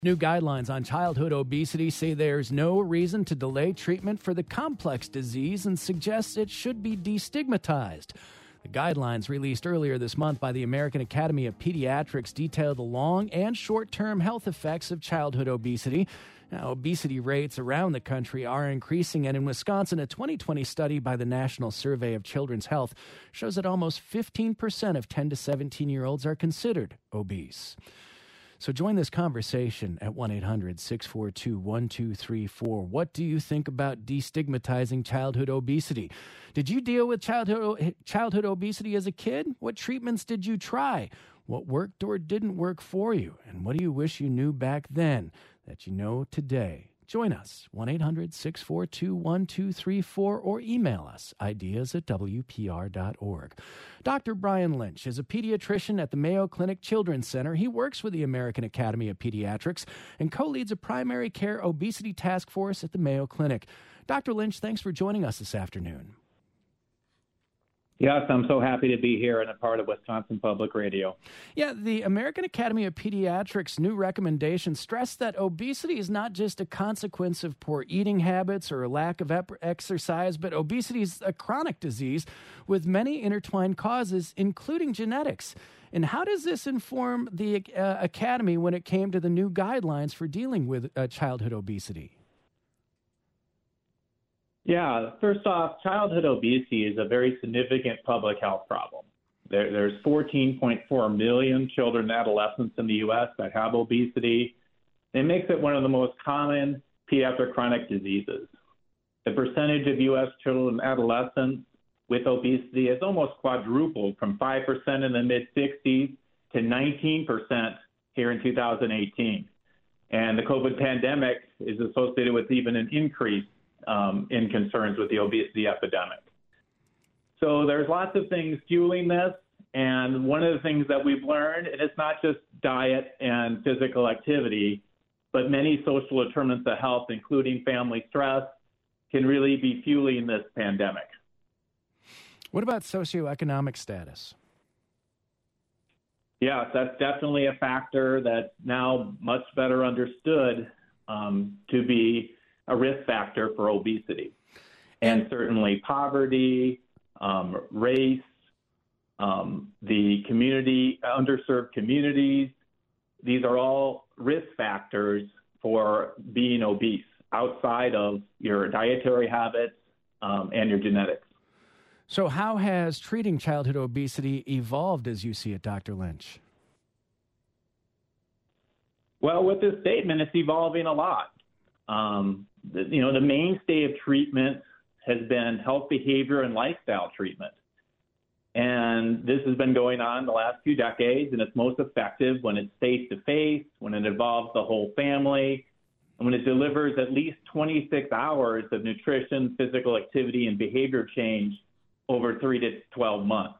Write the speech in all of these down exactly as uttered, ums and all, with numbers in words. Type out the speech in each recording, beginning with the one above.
New guidelines on childhood obesity say there's no reason to delay treatment for the complex disease and suggests it should be destigmatized. The guidelines released earlier this month by the American Academy of Pediatrics detail the long and short-term health effects of childhood obesity. Now, obesity rates around the country are increasing, and in Wisconsin, a twenty twenty study by the National Survey of Children's Health shows that almost fifteen percent of ten to seventeen-year-olds are considered obese. So join this conversation at one eight hundred six four two one two three four. What do you think about destigmatizing childhood obesity? Did you deal with childhood childhood obesity as a kid? What treatments did you try? What worked or didn't work for you? And what do you wish you knew back then that you know today? Join us, one eight hundred six four two one two three four, or email us, ideas at w p r dot org. Doctor Brian Lynch is a pediatrician at the Mayo Clinic Children's Center. He works with the American Academy of Pediatrics and co-leads a primary care obesity task force at the Mayo Clinic. Doctor Lynch, thanks for joining us this afternoon. Yes, I'm so happy to be here and a part of Wisconsin Public Radio. Yeah, the American Academy of Pediatrics' new recommendations stress that obesity is not just a consequence of poor eating habits or a lack of ep- exercise, but obesity is a chronic disease with many intertwined causes, including genetics. And how does this inform the uh, Academy when it came to the new guidelines for dealing with uh, childhood obesity? Yeah, first off, childhood obesity is a very significant public health problem. There, there's fourteen point four million children and adolescents in the U S that have obesity. It makes it one of the most common pediatric chronic diseases. The percentage of U S children and adolescents with obesity has almost quadrupled from five percent in the mid-sixties to nineteen percent here in two thousand eighteen. And the COVID pandemic is associated with even an increase Um, in concerns with the obesity epidemic. So there's lots of things fueling this, and one of the things that we've learned, and it's not just diet and physical activity, but many social determinants of health, including family stress, can really be fueling this pandemic. What about socioeconomic status? Yes, that's definitely a factor that's now much better understood um, to be a risk factor for obesity. And certainly poverty, um, race, um, the community, underserved communities, these are all risk factors for being obese outside of your dietary habits um, and your genetics. So how has treating childhood obesity evolved as you see it, Doctor Lynch? Well, with this statement, it's evolving a lot. Um, the, you know, the mainstay of treatment has been health behavior and lifestyle treatment. And this has been going on the last few decades, and it's most effective when it's face-to-face, when it involves the whole family, and when it delivers at least twenty-six hours of nutrition, physical activity, and behavior change over three to twelve months.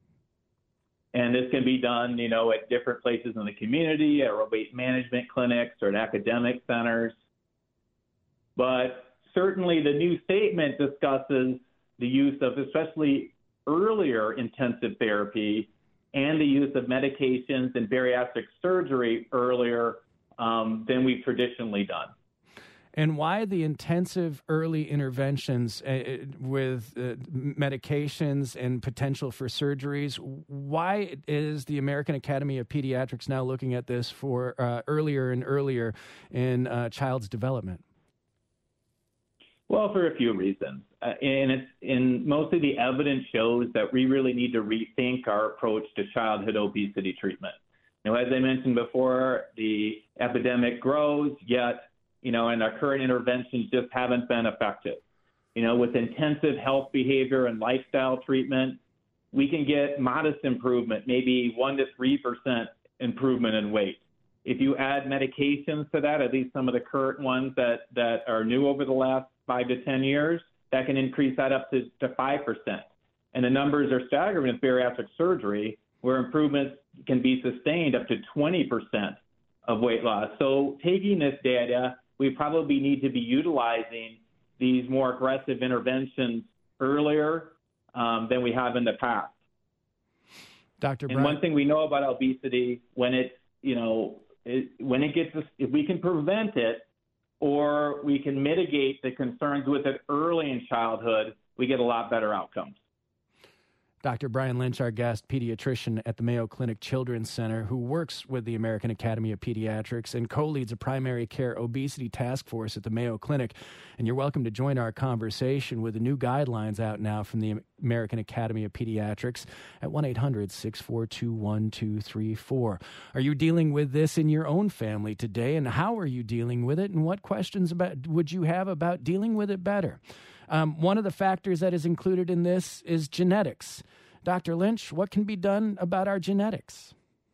And this can be done, you know, at different places in the community, at weight management clinics or at academic centers. But certainly the new statement discusses the use of especially earlier intensive therapy and the use of medications and bariatric surgery earlier um, than we've traditionally done. And why the intensive early interventions uh, with uh, medications and potential for surgeries? Why is the American Academy of Pediatrics now looking at this for uh, earlier and earlier in uh, child's development? Well, for a few reasons. Uh, and it's in most of the evidence shows that we really need to rethink our approach to childhood obesity treatment. You know, as I mentioned before, the epidemic grows, yet, you know, and our current interventions just haven't been effective. You know, with intensive health behavior and lifestyle treatment, we can get modest improvement, maybe one to three percent improvement in weight. If you add medications to that, at least some of the current ones that, that are new over the last five to ten years, that can increase that up to, to five percent. And the numbers are staggering with bariatric surgery, where improvements can be sustained up to twenty percent of weight loss. So taking this data, we probably need to be utilizing these more aggressive interventions earlier um, than we have in the past. Doctor And Brian. one thing we know about obesity, when it's, you know, it, when it gets, if we can prevent it or we can mitigate the concerns with it early in childhood, we get a lot better outcomes. Doctor Brian Lynch, our guest, pediatrician at the Mayo Clinic Children's Center, who works with the American Academy of Pediatrics and co-leads a primary care obesity task force at the Mayo Clinic. And you're welcome to join our conversation with the new guidelines out now from the American Academy of Pediatrics at one eight hundred six four two one two three four. Are you dealing with this in your own family today, and how are you dealing with it, and what questions about would you have about dealing with it better? Um, one of the factors that is included in this is genetics. Doctor Lynch, what can be done about our genetics?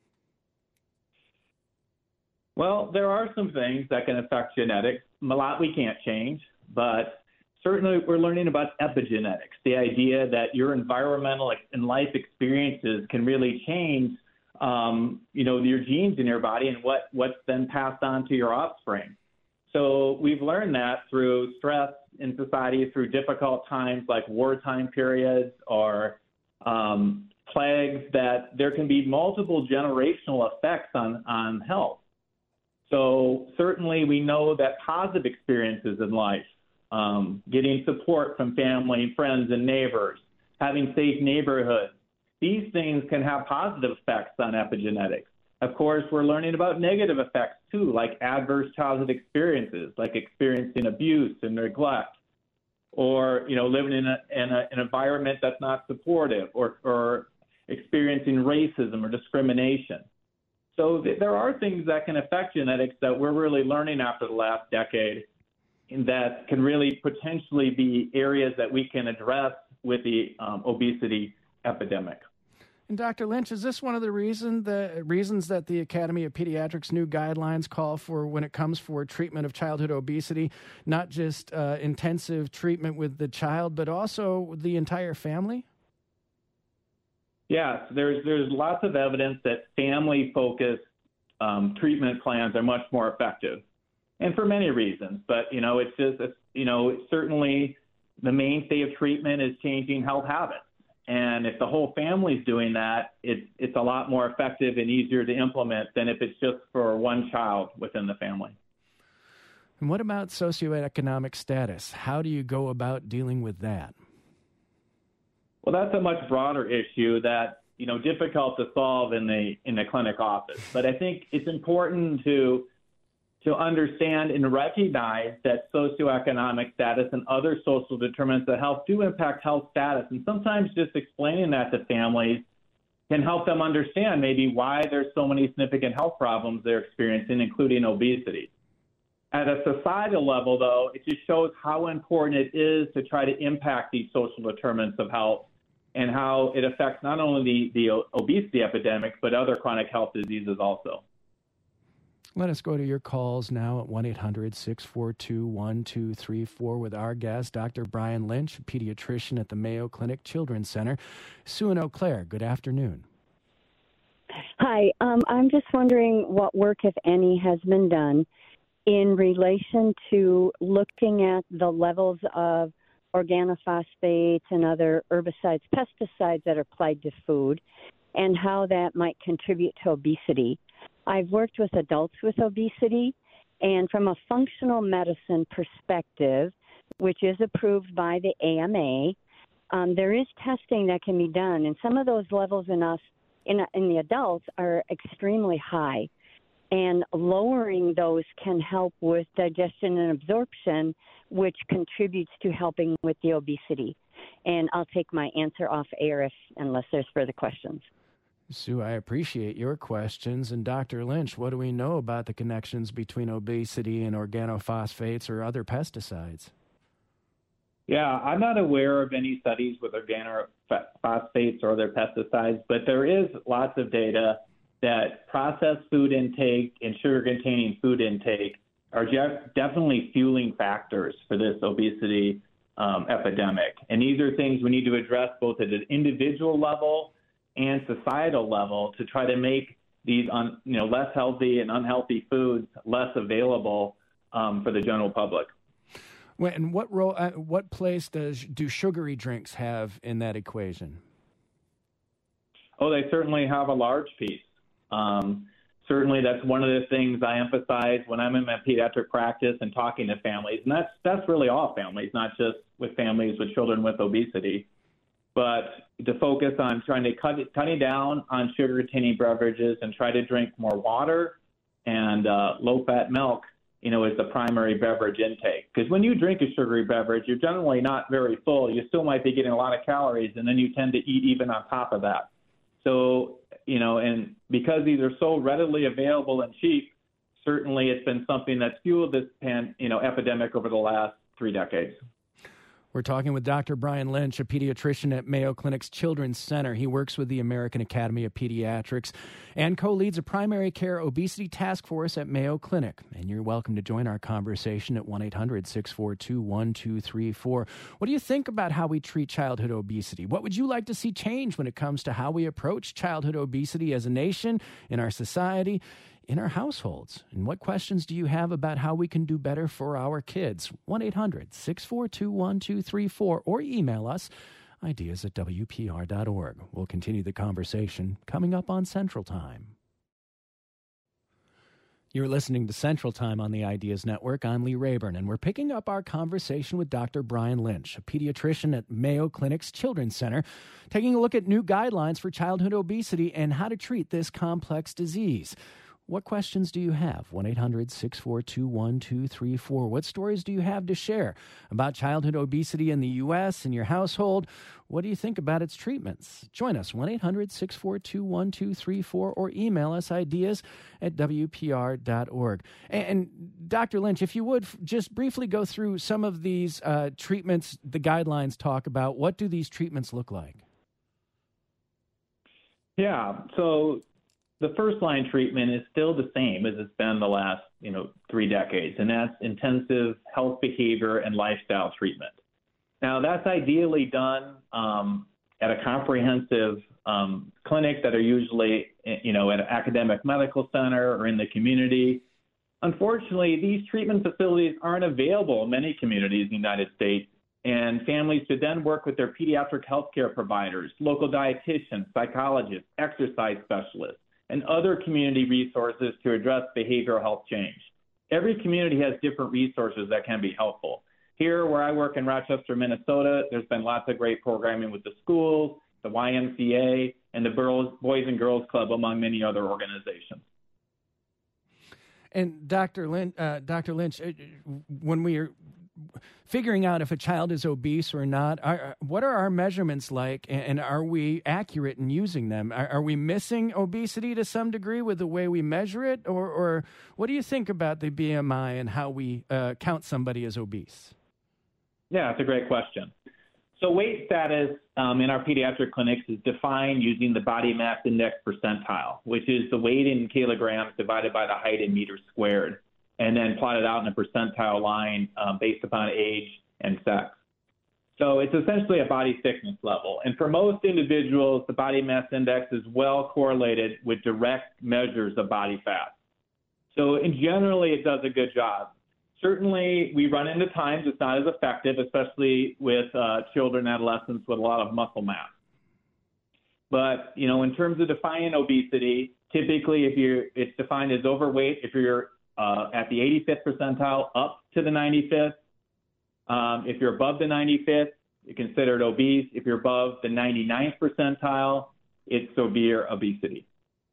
Well, there are some things that can affect genetics. A lot we can't change, but certainly we're learning about epigenetics, the idea that your environmental and life experiences can really change, um, you know, your genes in your body and what, what's then passed on to your offspring. So we've learned that through stress in society, through difficult times like wartime periods or um, plagues, that there can be multiple generational effects on, on health. So certainly we know that positive experiences in life, um, getting support from family, friends, and neighbors, having safe neighborhoods, these things can have positive effects on epigenetics. Of course, we're learning about negative effects too, like adverse childhood experiences, like experiencing abuse and neglect, or you know, living in, a, in a, an environment that's not supportive, or, or experiencing racism or discrimination. So th- there are things that can affect genetics that we're really learning after the last decade, and that can really potentially be areas that we can address with the um, obesity epidemic. And Doctor Lynch, is this one of the reason the reasons that the Academy of Pediatrics' new guidelines call for when it comes for treatment of childhood obesity, not just uh, intensive treatment with the child, but also the entire family? Yes, there's there's lots of evidence that family-focused um, treatment plans are much more effective, and for many reasons. But you know, it's just it's, you know, it's certainly the mainstay of treatment is changing health habits. And if the whole family's doing that, it's it's a lot more effective and easier to implement than if it's just for one child within the family. And what about socioeconomic status? How do you go about dealing with that? Well, that's a much broader issue that, you know, difficult to solve in the in the clinic office. But I think it's important to to understand and recognize that socioeconomic status and other social determinants of health do impact health status. And sometimes just explaining that to families can help them understand maybe why there's so many significant health problems they're experiencing, including obesity. At a societal level, though, it just shows how important it is to try to impact these social determinants of health and how it affects not only the, the obesity epidemic, but other chronic health diseases also. Let us go to your calls now at one eight hundred six four two one two three four with our guest, Doctor Brian Lynch, a pediatrician at the Mayo Clinic Children's Center. Sue in Eau Claire, good afternoon. Hi, um, I'm just wondering what work, if any, has been done in relation to looking at the levels of organophosphates and other herbicides, pesticides that are applied to food, and how that might contribute to obesity. I've worked with adults with obesity, and from a functional medicine perspective, which is approved by the A M A, um, there is testing that can be done, and some of those levels in us, in, in the adults, are extremely high, and lowering those can help with digestion and absorption, which contributes to helping with the obesity. And I'll take my answer off air if, unless there's further questions. Sue, I appreciate your questions. And Doctor Lynch, what do we know about the connections between obesity and organophosphates or other pesticides? Yeah, I'm not aware of any studies with organophosphates or other pesticides, but there is lots of data that processed food intake and sugar-containing food intake are je- definitely fueling factors for this obesity um, epidemic. And these are things we need to address both at an individual level and societal level to try to make these un, you know, less healthy and unhealthy foods less available um, for the general public. Well, and what role, uh, what place does do sugary drinks have in that equation? Oh, they certainly have a large piece. Um, certainly that's one of the things I emphasize when I'm in my pediatric practice and talking to families. And that's that's really all families, not just with families with children with obesity. But to focus on trying to cut cutting down on sugar-containing beverages and try to drink more water and uh, low-fat milk, you know, is the primary beverage intake. Because when you drink a sugary beverage, you're generally not very full. You still might be getting a lot of calories, and then you tend to eat even on top of that. So, you know, and because these are so readily available and cheap, certainly it's been something that's fueled this pan, you know, epidemic over the last three decades. We're talking with Doctor Brian Lynch, a pediatrician at Mayo Clinic's Children's Center. He works with the American Academy of Pediatrics and co-leads a primary care obesity task force at Mayo Clinic. And you're welcome to join our conversation at one eight hundred six four two one two three four. What do you think about how we treat childhood obesity? What would you like to see change when it comes to how we approach childhood obesity as a nation, in our society, in our households? And what questions do you have about how we can do better for our kids? one eight hundred six four two one two three four or email us ideas at W P R dot org. We'll continue the conversation coming up on Central Time. You're listening to Central Time on the Ideas Network. I'm Lee Rayburn, and we're picking up our conversation with Doctor Brian Lynch, a pediatrician at Mayo Clinic's Children's Center, taking a look at new guidelines for childhood obesity and how to treat this complex disease. What questions do you have? one eight hundred six four two one two three four. What stories do you have to share about childhood obesity in the U S and your household? What do you think about its treatments? Join us, one eight hundred six four two one two three four, or email us ideas at W P R dot org. And, and Doctor Lynch, if you would, just briefly go through some of these uh, treatments the guidelines talk about. What do these treatments look like? Yeah, so the first line treatment is still the same as it's been the last, you know, three decades, and that's intensive health behavior and lifestyle treatment. Now, that's ideally done um, at a comprehensive um, clinic that are usually, you know, at an academic medical center or in the community. Unfortunately, these treatment facilities aren't available in many communities in the United States, and families should then work with their pediatric healthcare providers, local dietitians, psychologists, exercise specialists, and other community resources to address behavioral health change. Every community has different resources that can be helpful. Here, where I work in Rochester, Minnesota, there's been lots of great programming with the schools, the Y M C A, and the Boys and Girls Club, among many other organizations. And Doctor Lynch, uh, Doctor Lynch, when we are figuring out if a child is obese or not, are, what are our measurements like, and are we accurate in using them? Are, are we missing obesity to some degree with the way we measure it, or, or what do you think about the B M I and how we uh, count somebody as obese? Yeah, it's a great question. So weight status um, in our pediatric clinics is defined using the body mass index percentile, which is the weight in kilograms divided by the height in meters squared, and then plotted out in a percentile line um, based upon age and sex. So it's essentially a body thickness level. And for most individuals, the body mass index is well correlated with direct measures of body fat. So in generally, it does a good job. Certainly, we run into times it's not as effective, especially with uh, children and adolescents with a lot of muscle mass. But, you know, in terms of defining obesity, typically if you're, it's defined as overweight if you're uh, at the eighty-fifth percentile up to the ninety-fifth. Um, if you're above the ninety-fifth, you're considered obese. If you're above the ninety-ninth percentile, it's severe obesity.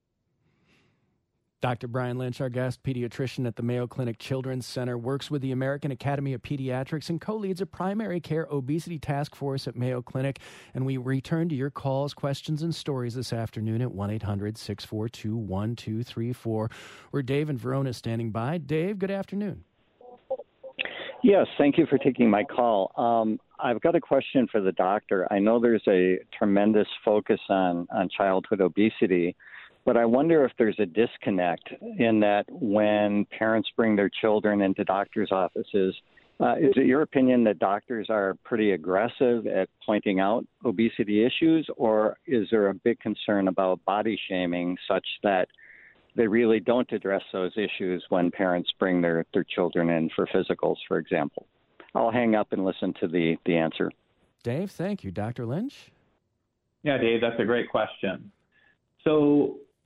Doctor Brian Lynch, our guest, pediatrician at the Mayo Clinic Children's Center, works with the American Academy of Pediatrics and co-leads a primary care obesity task force at Mayo Clinic. And we return to your calls, questions, and stories this afternoon at one eight hundred six four two one two three four. We're Dave and Verona standing by. Dave, good afternoon. Yes, thank you for taking my call. Um, I've got a question for the doctor. I know there's a tremendous focus on, on childhood obesity, but I wonder if there's a disconnect in that when parents bring their children into doctors' offices, uh, is it your opinion that doctors are pretty aggressive at pointing out obesity issues, or is there a big concern about body shaming such that they really don't address those issues when parents bring their, their children in for physicals, for example? I'll hang up and listen to the, the answer. Dave, thank you. Doctor Lynch? Yeah, Dave, that's a great question. So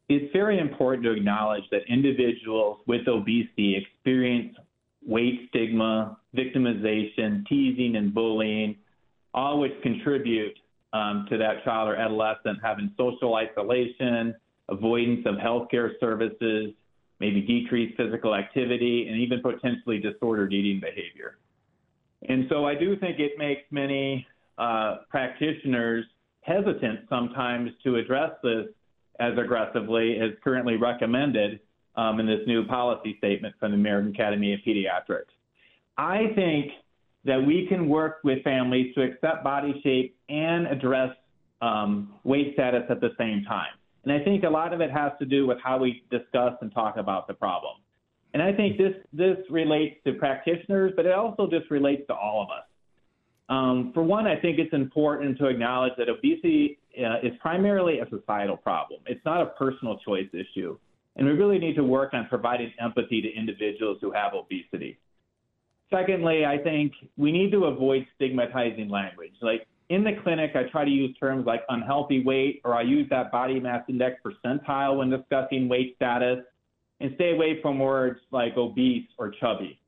it's very important to acknowledge that individuals with obesity experience weight stigma, victimization, teasing, and bullying, all which contribute um, to that child or adolescent having social isolation, avoidance of healthcare services, maybe decreased physical activity, and even potentially disordered eating behavior. And so I do think it makes many uh, practitioners hesitant sometimes to address this as aggressively as currently recommended um, in this new policy statement from the American Academy of Pediatrics. I think that we can work with families to accept body shape and address um, weight status at the same time. And I think a lot of it has to do with how we discuss and talk about the problem. And I think this, this relates to practitioners, but it also just relates to all of us. Um, for one, I think it's important to acknowledge that obesity uh, is primarily a societal problem. It's not a personal choice issue. And we really need to work on providing empathy to individuals who have obesity. Secondly, I think we need to avoid stigmatizing language. Like in the clinic, I try to use terms like unhealthy weight, or I use that body mass index percentile when discussing weight status, and stay away from words like obese or chubby.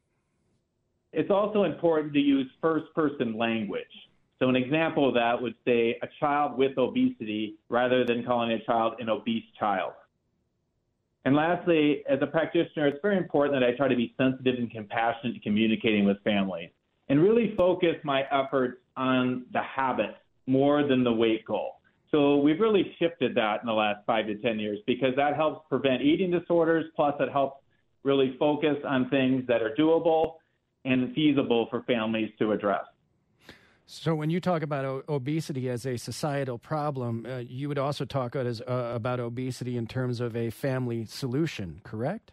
It's also important to use first-person language. So an example of that would say a child with obesity rather than calling a child an obese child. And lastly, as a practitioner, it's very important that I try to be sensitive and compassionate to communicating with families and really focus my efforts on the habit more than the weight goal. So we've really shifted that in the last five to ten years because that helps prevent eating disorders, plus it helps really focus on things that are doable and feasible for families to address. So when you talk about o- obesity as a societal problem, uh, you would also talk as, uh, about obesity in terms of a family solution, correct?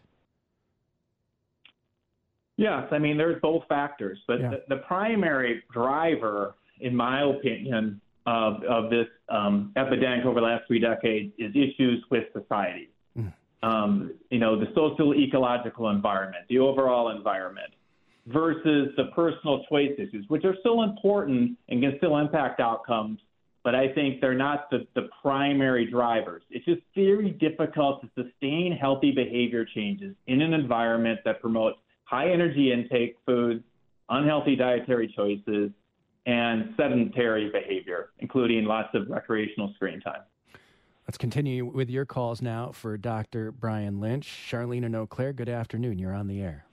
Yes, I mean, there's both factors, but yeah. the, the primary driver, in my opinion, of, of this um, epidemic over the last three decades is issues with society. Mm. Um, you know, the social ecological environment, the overall environment, versus the personal choice issues, which are still important and can still impact outcomes, but I think they're not the, the primary drivers. It's just very difficult to sustain healthy behavior changes in an environment that promotes high energy intake foods, unhealthy dietary choices, and sedentary behavior, including lots of recreational screen time. Let's continue with your calls now for Doctor Brian Lynch. Charlene and Eau Claire, good afternoon. You're on the air.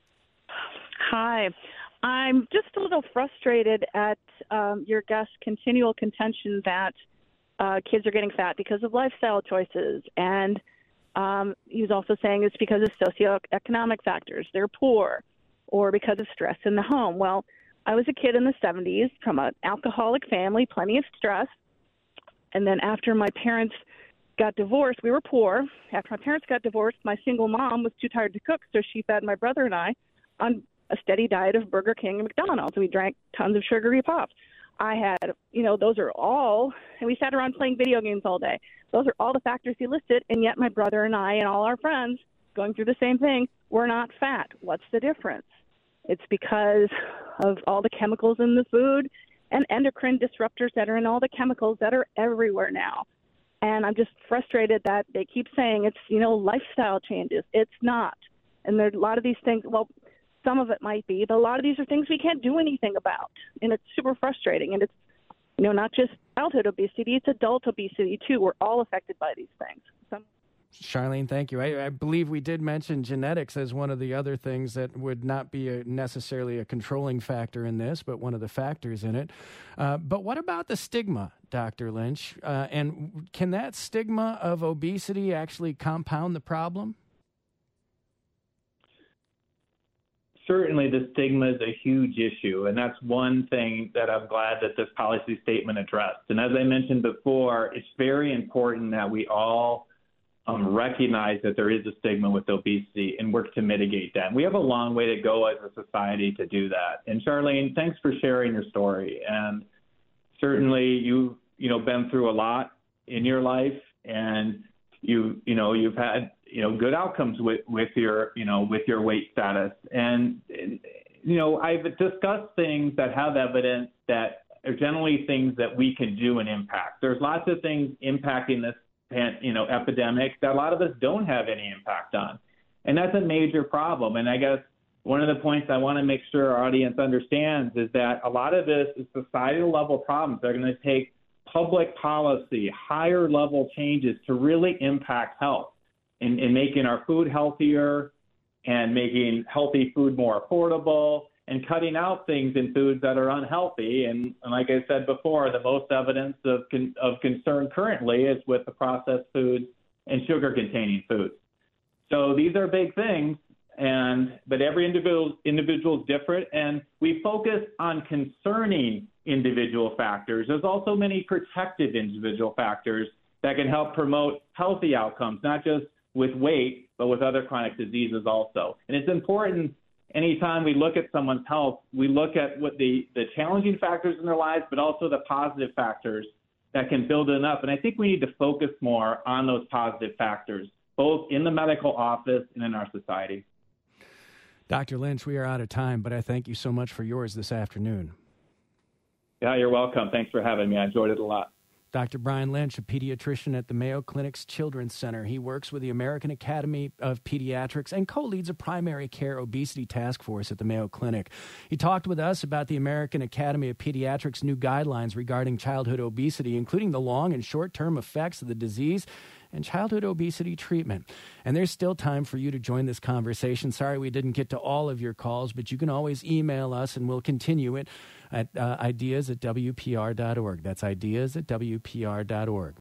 Hi. I'm just a little frustrated at um, your guest's continual contention that uh, kids are getting fat because of lifestyle choices. And um, he was also saying it's because of socioeconomic factors. They're poor or because of stress in the home. Well, I was a kid in the seventies from an alcoholic family, plenty of stress. And then after my parents got divorced, we were poor. After my parents got divorced, my single mom was too tired to cook, so she fed my brother and I on a steady diet of Burger King and McDonald's. We drank tons of sugary pops. I had, you know, those are all, and we sat around playing video games all day. Those are all the factors he listed, and yet my brother and I and all our friends going through the same thing, we're not fat. What's the difference? It's because of all the chemicals in the food and endocrine disruptors that are in all the chemicals that are everywhere now. And I'm just frustrated that they keep saying it's, you know, lifestyle changes. It's not. And there are a lot of these things, well, some of it might be, but a lot of these are things we can't do anything about. And it's super frustrating. And it's, you know, not just childhood obesity, it's adult obesity too. We're all affected by these things. So, Charlene, thank you. I, I believe we did mention genetics as one of the other things that would not be a, necessarily a controlling factor in this, but one of the factors in it. Uh, but what about the stigma, Doctor Lynch? Uh, and can that stigma of obesity actually compound the problem? Certainly, the stigma is a huge issue, and that's one thing that I'm glad that this policy statement addressed. And as I mentioned before, it's very important that we all um, recognize that there is a stigma with obesity and work to mitigate that. And we have a long way to go as a society to do that. And Charlene, thanks for sharing your story. And certainly, you you know been through a lot in your life, and you you know you've had you know, good outcomes with, with your, you know, with your weight status. And, you know, I've discussed things that have evidence that are generally things that we can do and impact. There's lots of things impacting this you know, epidemic that a lot of us don't have any impact on. And that's a major problem. And I guess one of the points I want to make sure our audience understands is that a lot of this is societal level problems. They're going to take public policy, higher level changes to really impact health in, in making our food healthier and making healthy food more affordable and cutting out things in foods that are unhealthy. And, and like I said before, the most evidence of, con, of concern currently is with the processed foods and sugar-containing foods. So these are big things, and but every individual individual is different, and we focus on concerning individual factors. There's also many protective individual factors that can help promote healthy outcomes, not just with weight, but with other chronic diseases also. And it's important anytime we look at someone's health, we look at what the, the challenging factors in their lives, but also the positive factors that can build it up. And I think we need to focus more on those positive factors, both in the medical office and in our society. Doctor Lynch, we are out of time, but I thank you so much for yours this afternoon. Yeah, you're welcome. Thanks for having me. I enjoyed it a lot. Doctor Brian Lynch, a pediatrician at the Mayo Clinic's Children's Center. He works with the American Academy of Pediatrics and co-leads a primary care obesity task force at the Mayo Clinic. He talked with us about the American Academy of Pediatrics' new guidelines regarding childhood obesity, including the long and short-term effects of the disease and childhood obesity treatment. And there's still time for you to join this conversation. Sorry we didn't get to all of your calls, but you can always email us and we'll continue it at uh, ideas at W P R dot org. That's ideas at W P R dot org.